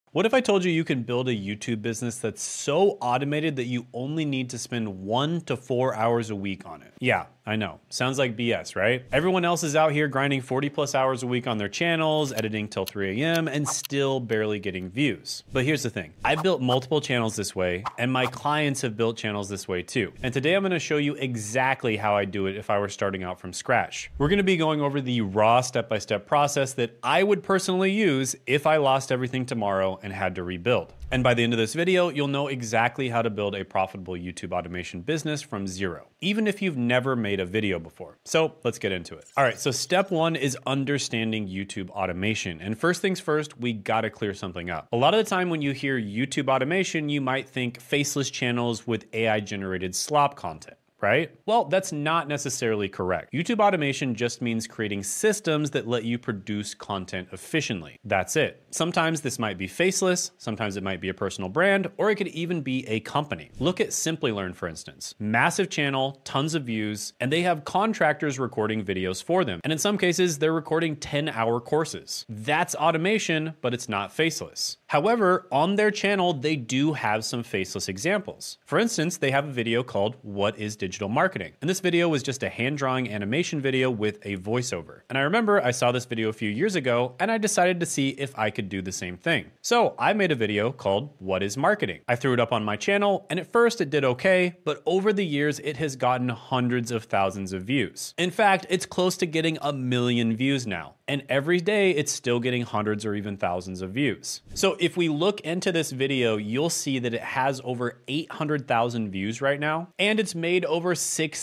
What if I told you you can build a YouTube business that's so automated that you only need to spend 1 to 4 hours a week on it? Yeah, I know. Sounds like BS, right? Everyone else is out here grinding 40 plus hours a week on their channels, editing till 3 a.m., and still barely getting views. But here's the thing. I've built multiple channels this way, and my clients have built channels this way too. And today I'm gonna show you exactly how I do it if I were starting out from scratch. We're gonna be going over the raw step-by-step process that I would personally use if I lost everything tomorrow and had to rebuild. And by the end of this video, you'll know exactly how to build a profitable YouTube automation business from zero, even if you've never made a video before. So let's get into it. All right, so step one is understanding YouTube automation. And first things first, we gotta clear something up. A lot of the time when you hear YouTube automation, you might think faceless channels with AI generated slop content, right? Well, that's not necessarily correct. YouTube automation just means creating systems that let you produce content efficiently. That's it. Sometimes this might be faceless, sometimes it might be a personal brand, or it could even be a company. Look at Simplilearn, for instance. Massive channel, tons of views, and they have contractors recording videos for them. And in some cases, they're recording 10-hour courses. That's automation, but it's not faceless. However, on their channel, they do have some faceless examples. For instance, they have a video called What is Digital Marketing? And this video was just a hand-drawing animation video with a voiceover. And I remember I saw this video a few years ago, and I decided to see if I could do the same thing. So I made a video called What is Marketing? I threw it up on my channel, and at first it did okay, but over the years, it has gotten hundreds of thousands of views. In fact, it's close to getting 1 million views now. And every day it's still getting hundreds or even thousands of views. So if we look into this video, you'll see that it has over 800,000 views right now, and it's made over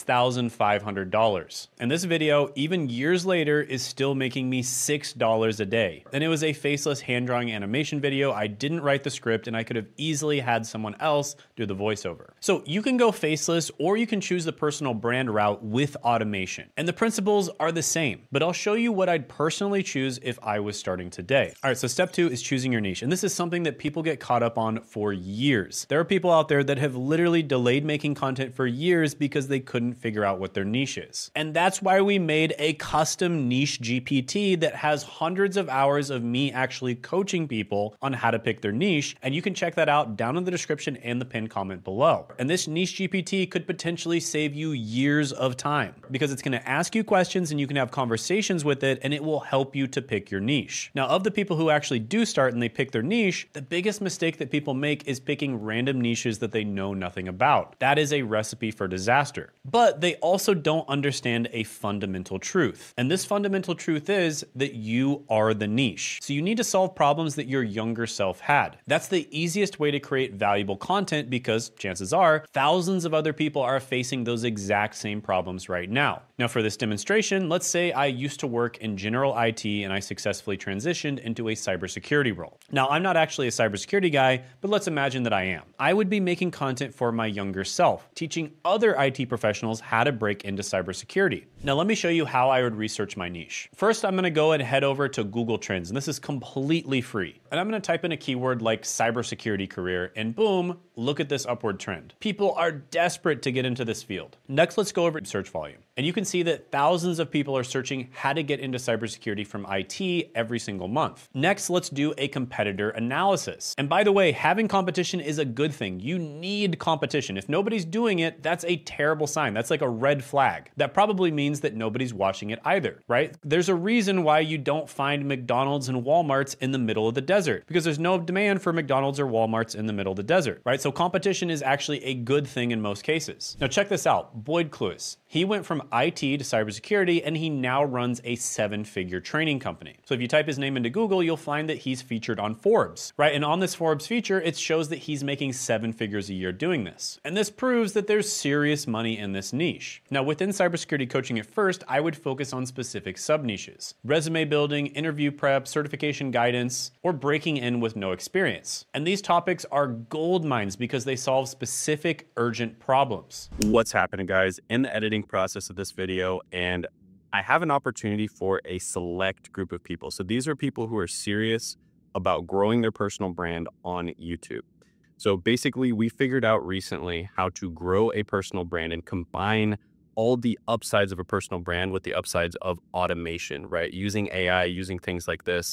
$6,500. And this video, even years later, is still making me $6 a day. And it was a faceless hand-drawing animation video. I didn't write the script, and I could have easily had someone else do the voiceover. So you can go faceless, or you can choose the personal brand route with automation. And the principles are the same, but I'll show you what I'd personally choose if I was starting today. All right, so step two is choosing your niche. And this is something that people get caught up on for years. There are people out there that have literally delayed making content for years because they couldn't figure out what their niche is. And that's why we made a custom niche GPT that has hundreds of hours of me actually coaching people on how to pick their niche. And you can check that out down in the description and the pinned comment below. And this niche GPT could potentially save you years of time because it's gonna ask you questions and you can have conversations with it, and it will help you to pick your niche. Now, of the people who actually do start and they pick their niche, the biggest mistake that people make is picking random niches that they know nothing about. That is a recipe for disaster. But they also don't understand a fundamental truth. And this fundamental truth is that you are the niche. So you need to solve problems that your younger self had. That's the easiest way to create valuable content because chances are thousands of other people are facing those exact same problems right now. Now, for this demonstration, let's say I used to work in general IT and I successfully transitioned into a cybersecurity role. Now, I'm not actually a cybersecurity guy, but let's imagine that I am. I would be making content for my younger self, teaching other IT professionals how to break into cybersecurity. Now, let me show you how I would research my niche. First, I'm gonna go and head over to Google Trends, and this is completely free. And I'm gonna type in a keyword like cybersecurity career, and boom, look at this upward trend. People are desperate to get into this field. Next, let's go over to search volume. And you can see that thousands of people are searching how to get into cybersecurity from IT every single month. Next, let's do a competitor analysis. And by the way, having competition is a good thing. You need competition. If nobody's doing it, that's a terrible sign. That's like a red flag. That probably means that nobody's watching it either, right? There's a reason why you don't find McDonald's and Walmarts in the middle of the desert, because there's no demand for McDonald's or Walmarts in the middle of the desert, right? So competition is actually a good thing in most cases. Now check this out, Boyd Cluess. He went from IT to cybersecurity, and he now runs a 7-figure training company. So if you type his name into Google, you'll find that he's featured on Forbes, right? And on this Forbes feature, it shows that he's making 7 figures a year doing this. And this proves that there's serious money in this niche. Now, within cybersecurity coaching at first, I would focus on specific sub-niches: resume building, interview prep, certification guidance, or breaking in with no experience. And these topics are gold mines because they solve specific urgent problems. What's happening, guys? In the editing process of this video, and I have an opportunity for a select group of people. So these are people who are serious about growing their personal brand on YouTube. So basically, we figured out recently how to grow a personal brand and combine all the upsides of a personal brand with the upsides of automation, right? Using AI, using things like this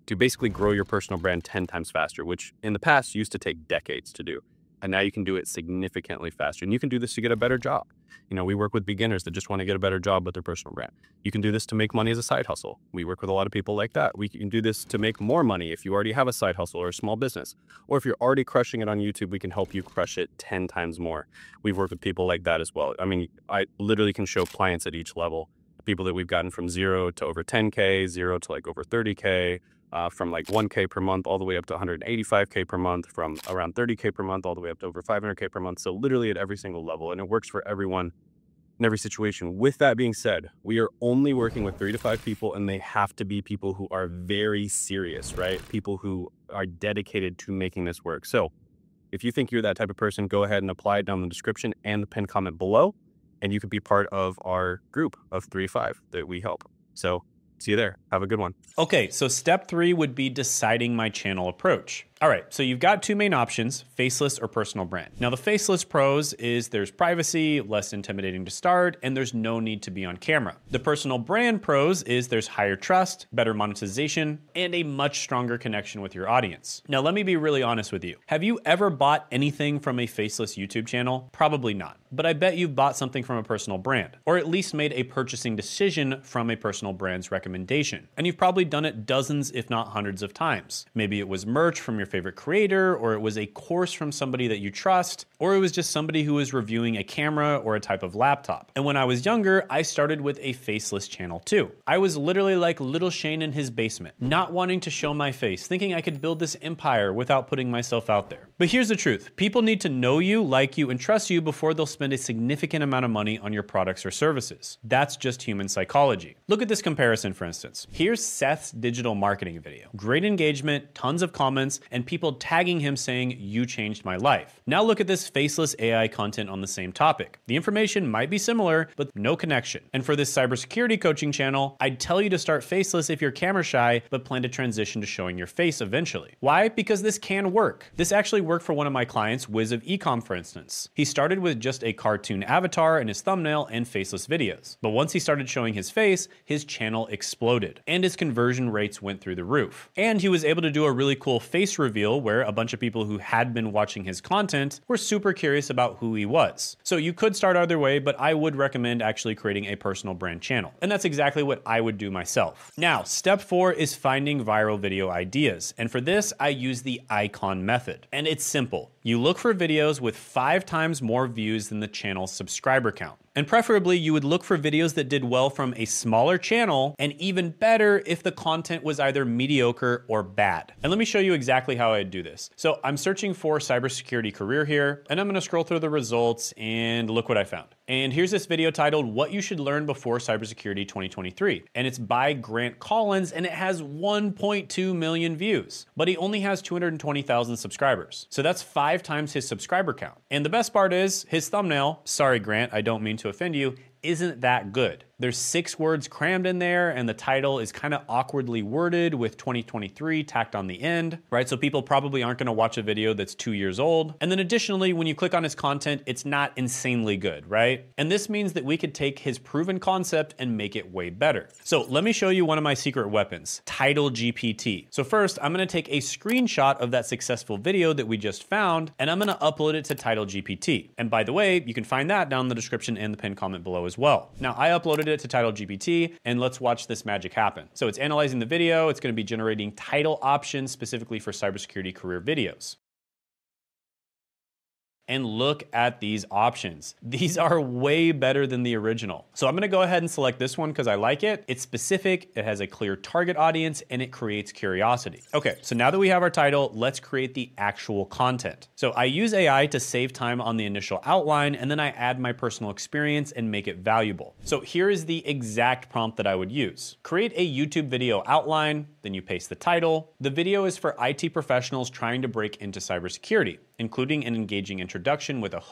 to basically grow your personal brand 10 times faster, which in the past used to take decades to do. And now you can do it significantly faster. And you can do this to get a better job. You know, we work with beginners that just want to get a better job with their personal brand. You can do this to make money as a side hustle. We work with a lot of people like that. We can do this to make more money if you already have a side hustle or a small business. Or if you're already crushing it on YouTube, we can help you crush it 10 times more. We've worked with people like that as well. I mean, I literally can show clients at each level, people that we've gotten from 0 to over 10K, 0 to like over 30K, from like 1K per month all the way up to 185K per month, from around 30K per month all the way up to over 500K per month. So literally at every single level, and it works for everyone in every situation. With that being said, we are only working with 3 to 5 people, and they have to be people who are very serious, right? People who are dedicated to making this work. So if you think you're that type of person, go ahead and apply it down in the description and the pinned comment below, and you could be part of our group of 3 to 5 that we help. So see you there. Have a good one. Okay, so step 3 would be deciding my channel approach. All right, so you've got 2 main options, faceless or personal brand. Now the faceless pros is there's privacy, less intimidating to start, and there's no need to be on camera. The personal brand pros is there's higher trust, better monetization, and a much stronger connection with your audience. Now let me be really honest with you. Have you ever bought anything from a faceless YouTube channel? Probably not, but I bet you've bought something from a personal brand, or at least made a purchasing decision from a personal brand's recommendation. And you've probably done it dozens, if not hundreds of times. Maybe it was merch from your favorite creator, or it was a course from somebody that you trust, or it was just somebody who was reviewing a camera or a type of laptop. And when I was younger, I started with a faceless channel too. I was literally like little Shane in his basement, not wanting to show my face, thinking I could build this empire without putting myself out there. But here's the truth. People need to know you, like you, and trust you before they'll spend a significant amount of money on your products or services. That's just human psychology. Look at this comparison, for instance. Here's Seth's digital marketing video. Great engagement, tons of comments, and people tagging him saying, "You changed my life." Now look at this faceless AI content on the same topic. The information might be similar, but no connection. And for this cybersecurity coaching channel, I'd tell you to start faceless if you're camera shy, but plan to transition to showing your face eventually. Why? Because this can work. This actually worked for one of my clients, Wiz of Ecom, for instance. He started with just a cartoon avatar in his thumbnail and faceless videos. But once he started showing his face, his channel exploded, and his conversion rates went through the roof. And he was able to do a really cool face reveal where a bunch of people who had been watching his content were super curious about who he was. So you could start either way, but I would recommend actually creating a personal brand channel. And that's exactly what I would do myself. Now, step 4 is finding viral video ideas. And for this, I use the icon method. And it's simple. You look for videos with 5 times more views than the channel's subscriber count. And preferably, you would look for videos that did well from a smaller channel, and even better if the content was either mediocre or bad. And let me show you exactly how I'd do this. So I'm searching for cybersecurity career here, and I'm gonna scroll through the results and look what I found. And here's this video titled "What You Should Learn Before Cybersecurity 2023." And it's by Grant Collins, and it has 1.2 million views. But he only has 220,000 subscribers. So that's 5 times his subscriber count. And the best part is, his thumbnail, sorry Grant, I don't mean to offend you, isn't that good. There's 6 words crammed in there, and the title is kind of awkwardly worded with 2023 tacked on the end, right? So people probably aren't gonna watch a video that's 2 years old. And then additionally, when you click on his content, it's not insanely good, right? And this means that we could take his proven concept and make it way better. So let me show you one of my secret weapons, Title GPT. So first, I'm gonna take a screenshot of that successful video that we just found, and I'm gonna upload it to Title GPT. And by the way, you can find that down in the description and the pinned comment below as well. Now, I uploaded it to Title GPT, and let's watch this magic happen. So it's analyzing the video. It's going to be generating title options specifically for cybersecurity career videos. And look at these options. These are way better than the original. So I'm gonna go ahead and select this one because I like it. It's specific, it has a clear target audience, and it creates curiosity. Okay, so now that we have our title, let's create the actual content. So I use AI to save time on the initial outline, and then I add my personal experience and make it valuable. So here is the exact prompt that I would use. Create a YouTube video outline, then you paste the title. The video is for IT professionals trying to break into cybersecurity, including an engaging introduction with a hook,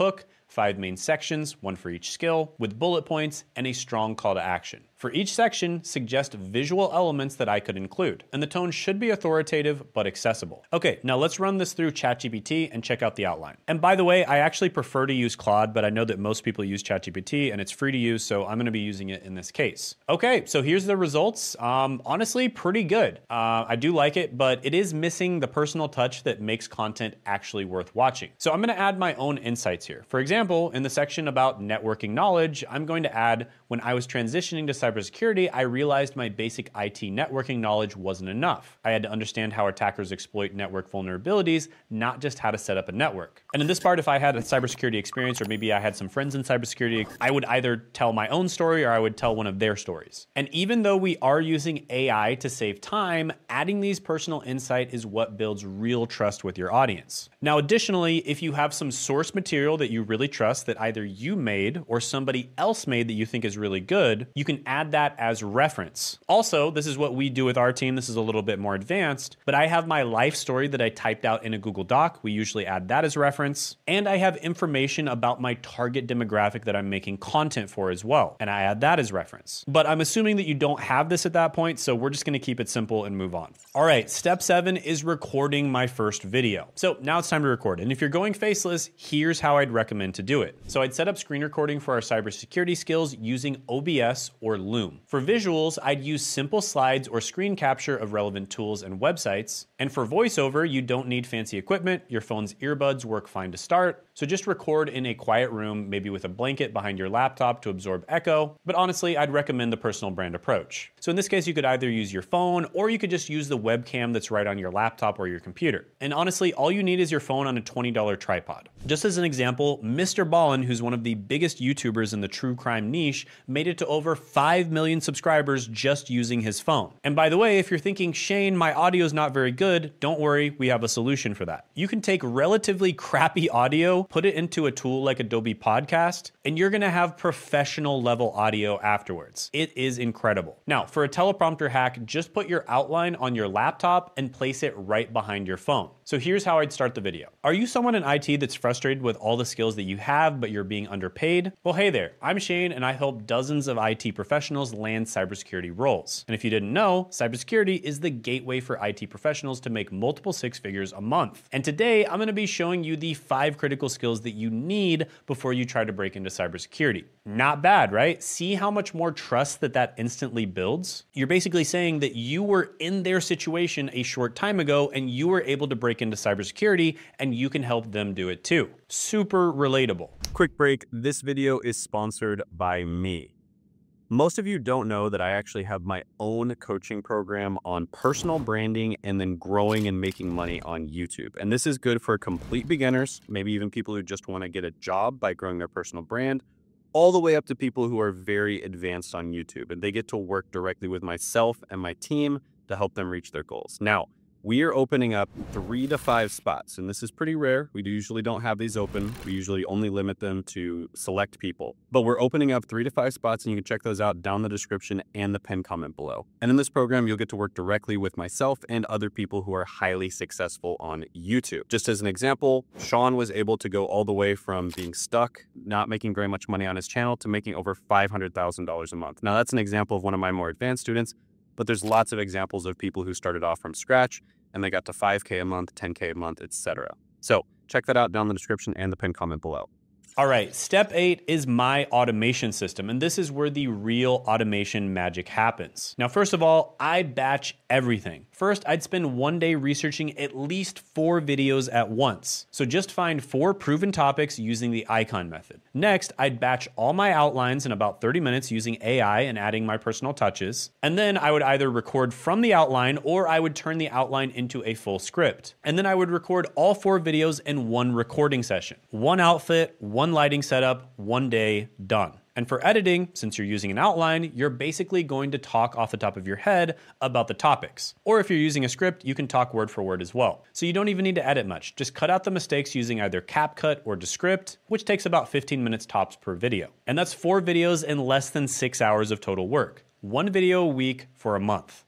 5 main sections, one for each skill, with bullet points and a strong call to action. For each section, suggest visual elements that I could include, and the tone should be authoritative but accessible. Okay, now let's run this through ChatGPT and check out the outline. And by the way, I actually prefer to use Claude, but I know that most people use ChatGPT and it's free to use, so I'm gonna be using it in this case. Okay, so here's the results. Honestly, pretty good. I do like it, but it is missing the personal touch that makes content actually worth watching. So I'm gonna add my own insights here. For example, in the section about networking knowledge, I'm going to add, when I was transitioning to cybersecurity, I realized my basic IT networking knowledge wasn't enough. I had to understand how attackers exploit network vulnerabilities, not just how to set up a network. And in this part, if I had a cybersecurity experience, or maybe I had some friends in cybersecurity, I would either tell my own story or I would tell one of their stories. And even though we are using AI to save time, adding these personal insight is what builds real trust with your audience. Now, additionally, if you have some source material that you really trust that either you made or somebody else made that you think is really good, you can add that as reference. Also, this is what we do with our team. This is a little bit more advanced, but I have my life story that I typed out in a Google Doc. We usually add that as reference. And I have information about my target demographic that I'm making content for as well, and I add that as reference. But I'm assuming that you don't have this at that point, so we're just gonna keep it simple and move on. All right, step 7 is recording my first video. So now it's time to record. And if you're going faceless, here's how I'd recommend to do it. So I'd set up screen recording for our cybersecurity skills using OBS or Loom. For visuals, I'd use simple slides or screen capture of relevant tools and websites. And for voiceover, you don't need fancy equipment. Your phone's earbuds work fine to start. So just record in a quiet room, maybe with a blanket behind your laptop to absorb echo. But honestly, I'd recommend the personal brand approach. So in this case, you could either use your phone or you could just use the webcam that's right on your laptop or your computer. And honestly, all you need is your phone on a $20 tripod. Just as an example, Mr. Ballin, who's one of the biggest YouTubers in the true crime niche, made it to over 5 million subscribers just using his phone. And by the way, if you're thinking, Shane, my audio is not very good, don't worry, we have a solution for that. You can take relatively crappy audio, put it into a tool like Adobe Podcast, and you're gonna have professional level audio afterwards. It is incredible. Now, for a teleprompter hack, just put your outline on your laptop and place it right behind your phone. So here's how I'd start the video. Are you someone in IT that's frustrated with all the skills that you have, but you're being underpaid? Well, hey there, I'm Shane, and I help dozens of IT professionals land cybersecurity roles. And if you didn't know, cybersecurity is the gateway for IT professionals to make multiple 6 figures a month. And today, I'm gonna be showing you the 5 critical skills that you need before you try to break into cybersecurity. Not bad, right? See how much more trust that instantly builds? You're basically saying that you were in their situation a short time ago and you were able to break into cybersecurity and you can help them do it too. Super relatable. Quick break. This video is sponsored by me. Most of you don't know that I actually have my own coaching program on personal branding and then growing and making money on YouTube. And this is good for complete beginners, maybe even people who just want to get a job by growing their personal brand, all the way up to people who are very advanced on YouTube. And they get to work directly with myself and my team to help them reach their goals. Now, we are opening up 3 to 5 spots, and this is pretty rare. We usually don't have these open. We usually only limit them to select people. But we're opening up 3 to 5 spots, and you can check those out down in the description and the pinned comment below. And in this program, you'll get to work directly with myself and other people who are highly successful on YouTube. Just as an example, Sean was able to go all the way from being stuck, not making very much money on his channel, to making over $500,000 a month. Now, that's an example of one of my more advanced students, but there's lots of examples of people who started off from scratch and they got to 5K a month, 10K a month, etc. So check that out down in the description and the pinned comment below. All right, step 8 is my automation system, and this is where the real automation magic happens. Now, first of all, I batch everything. First, I'd spend one day researching at least 4 videos at once. So just find 4 proven topics using the icon method. Next, I'd batch all my outlines in about 30 minutes using AI and adding my personal touches. And then I would either record from the outline or I would turn the outline into a full script. And then I would record all 4 videos in one recording session. One outfit, one lighting setup, one day, done. And for editing, since you're using an outline, you're basically going to talk off the top of your head about the topics. Or if you're using a script, you can talk word for word as well. So you don't even need to edit much. Just cut out the mistakes using either CapCut or Descript, which takes about 15 minutes tops per video. And that's 4 videos in less than 6 hours of total work. 1 video a week for a month.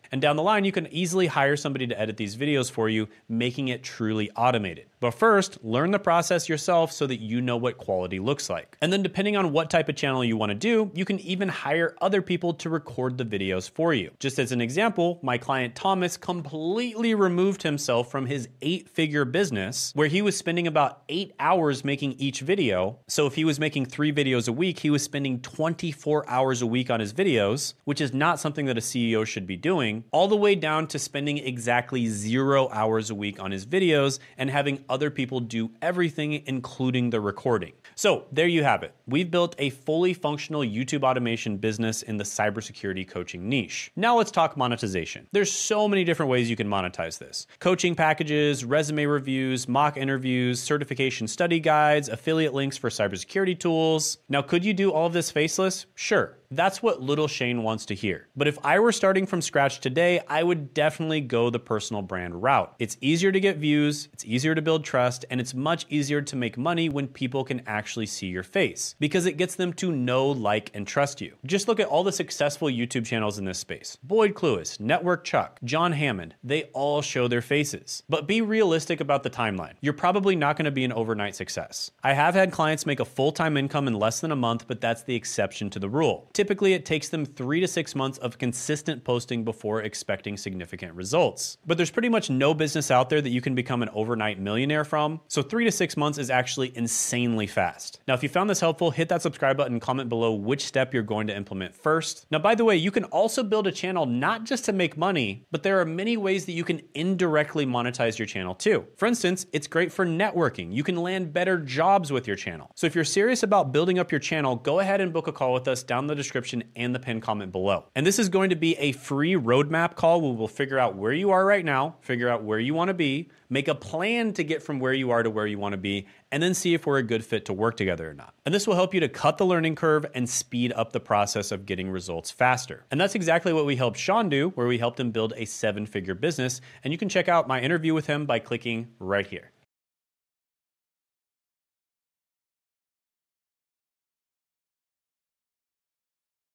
And down the line, you can easily hire somebody to edit these videos for you, making it truly automated. But first, learn the process yourself so that you know what quality looks like. And then depending on what type of channel you want to do, you can even hire other people to record the videos for you. Just as an example, my client Thomas completely removed himself from his 8-figure business where he was spending about 8 hours making each video. So if he was making 3 videos a week, he was spending 24 hours a week on his videos, which is not something that a CEO should be doing, all the way down to spending exactly 0 hours a week on his videos and having other people do everything, including the recording. So there you have it. We've built a fully functional YouTube automation business in the cybersecurity coaching niche. Now let's talk monetization. There's so many different ways you can monetize this. Coaching packages, resume reviews, mock interviews, certification study guides, affiliate links for cybersecurity tools. Now, could you do all of this faceless? Sure. That's what little Shane wants to hear. But if I were starting from scratch today, I would definitely go the personal brand route. It's easier to get views, it's easier to build trust, and it's much easier to make money when people can actually see your face because it gets them to know, like, and trust you. Just look at all the successful YouTube channels in this space. Boyd Cluess, Network Chuck, John Hammond, they all show their faces. But be realistic about the timeline. You're probably not going to be an overnight success. I have had clients make a full-time income in less than a month, but that's the exception to the rule. Typically, it takes them 3 to 6 months of consistent posting before expecting significant results. But there's pretty much no business out there that you can become an overnight millionaire from, so 3 to 6 months is actually insanely fast. Now, if you found this helpful, hit that subscribe button and comment below which step you're going to implement first. Now, by the way, you can also build a channel not just to make money, but there are many ways that you can indirectly monetize your channel too. For instance, it's great for networking. You can land better jobs with your channel. So if you're serious about building up your channel, go ahead and book a call with us down in the description and the pinned comment below. And this is going to be a free roadmap call where we'll figure out where you are right now, figure out where you want to be, make a plan to get from where you are to where you want to be, and then see if we're a good fit to work together or not. And this will help you to cut the learning curve and speed up the process of getting results faster. And that's exactly what we helped Sean do, where we helped him build a 7-figure business. And you can check out my interview with him by clicking right here.